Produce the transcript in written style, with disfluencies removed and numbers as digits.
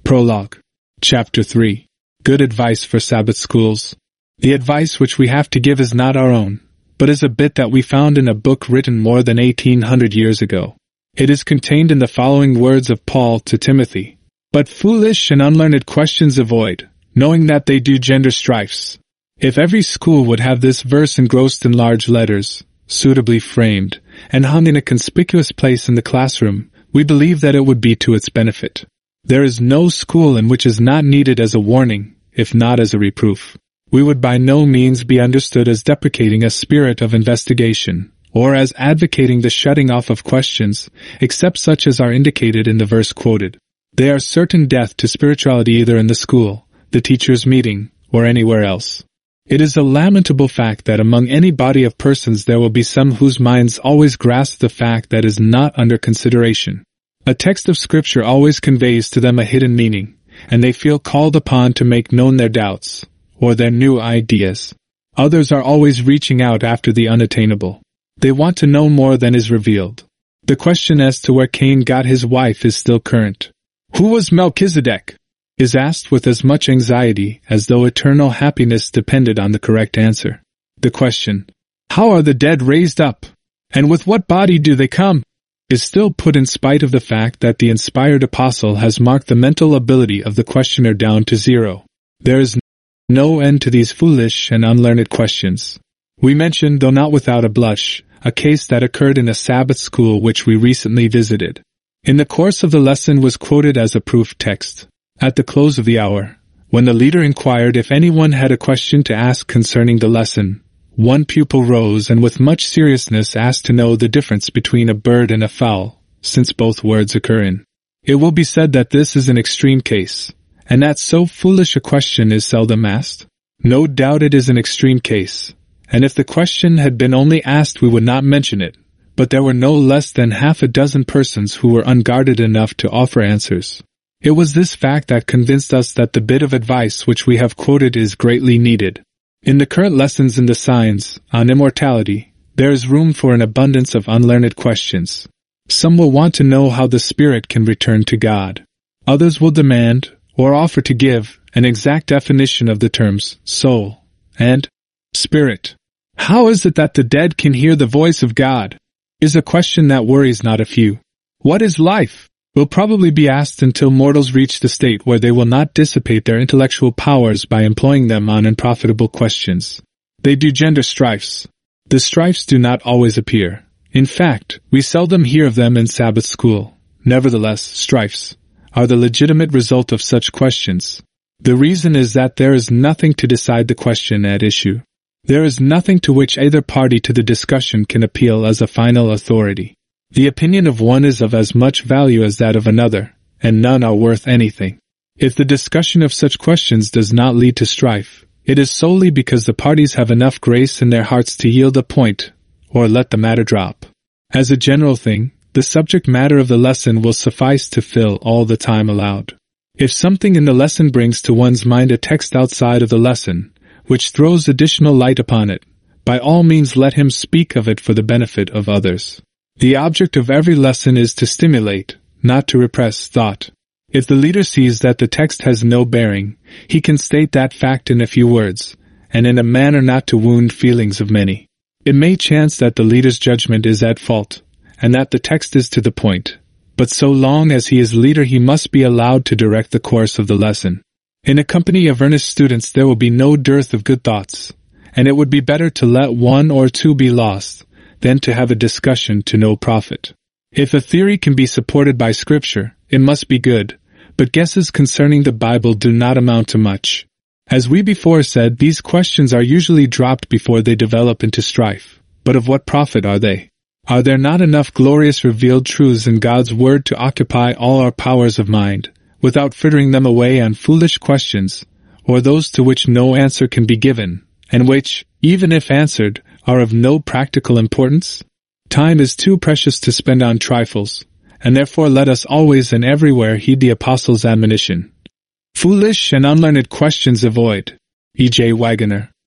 Prologue. Chapter 3. Good advice for Sabbath schools. The advice which we have to give is not our own, but is a bit that we found in a book written more than 1800 years ago. It is contained in the following words of Paul to Timothy. But foolish and unlearned questions avoid, knowing that they do gender strifes. If every school would have this verse engrossed in large letters, suitably framed, and hung in a conspicuous place in the classroom, we believe that it would be to its benefit. There is no school in which is not needed as a warning, if not as a reproof. We would by no means be understood as deprecating a spirit of investigation, or as advocating the shutting off of questions, except such as are indicated in the verse quoted. They are certain death to spirituality either in the school, the teacher's meeting, or anywhere else. It is a lamentable fact that among any body of persons there will be some whose minds always grasp the fact that is not under consideration. A text of Scripture always conveys to them a hidden meaning, and they feel called upon to make known their doubts, or their new ideas. Others are always reaching out after the unattainable. They want to know more than is revealed. The question as to where Cain got his wife is still current. Who was Melchizedek? Is asked with as much anxiety as though eternal happiness depended on the correct answer. The question, how are the dead raised up? And with what body do they come? Is still put in spite of the fact that the inspired apostle has marked the mental ability of the questioner down to zero. There is no end to these foolish and unlearned questions. We mention, though not without a blush, a case that occurred in a Sabbath school which we recently visited. In the course of the lesson was quoted as a proof text. At the close of the hour, when the leader inquired if anyone had a question to ask concerning the lesson, one pupil rose and with much seriousness asked to know the difference between a bird and a fowl, since both words occur in. It will be said that this is an extreme case, and that so foolish a question is seldom asked. No doubt it is an extreme case, and if the question had been only asked we would not mention it, but there were no less than half a dozen persons who were unguarded enough to offer answers. It was this fact that convinced us that the bit of advice which we have quoted is greatly needed. In the current lessons in the signs, on immortality, there is room for an abundance of unlearned questions. Some will want to know how the spirit can return to God. Others will demand, or offer to give, an exact definition of the terms soul and spirit. How is it that the dead can hear the voice of God? Is a question that worries not a few. What is life? Will probably be asked until mortals reach the state where they will not dissipate their intellectual powers by employing them on unprofitable questions. They do gender strifes. The strifes do not always appear. In fact, we seldom hear of them in Sabbath school. Nevertheless, strifes are the legitimate result of such questions. The reason is that there is nothing to decide the question at issue. There is nothing to which either party to the discussion can appeal as a final authority. The opinion of one is of as much value as that of another, and none are worth anything. If the discussion of such questions does not lead to strife, it is solely because the parties have enough grace in their hearts to yield a point, or let the matter drop. As a general thing, the subject matter of the lesson will suffice to fill all the time allowed. If something in the lesson brings to one's mind a text outside of the lesson, which throws additional light upon it, by all means let him speak of it for the benefit of others. The object of every lesson is to stimulate, not to repress thought. If the leader sees that the text has no bearing, he can state that fact in a few words, and in a manner not to wound feelings of many. It may chance that the leader's judgment is at fault, and that the text is to the point, but so long as he is leader he must be allowed to direct the course of the lesson. In a company of earnest students there will be no dearth of good thoughts, and it would be better to let one or two be lost, than to have a discussion to no profit. If a theory can be supported by Scripture, it must be good, but guesses concerning the Bible do not amount to much. As we before said, these questions are usually dropped before they develop into strife. But of what profit are they? Are there not enough glorious revealed truths in God's Word to occupy all our powers of mind, without frittering them away on foolish questions, or those to which no answer can be given, and which, even if answered, are of no practical importance? Time is too precious to spend on trifles, and therefore let us always and everywhere heed the Apostle's admonition. Foolish and unlearned questions avoid. E. J. Waggoner.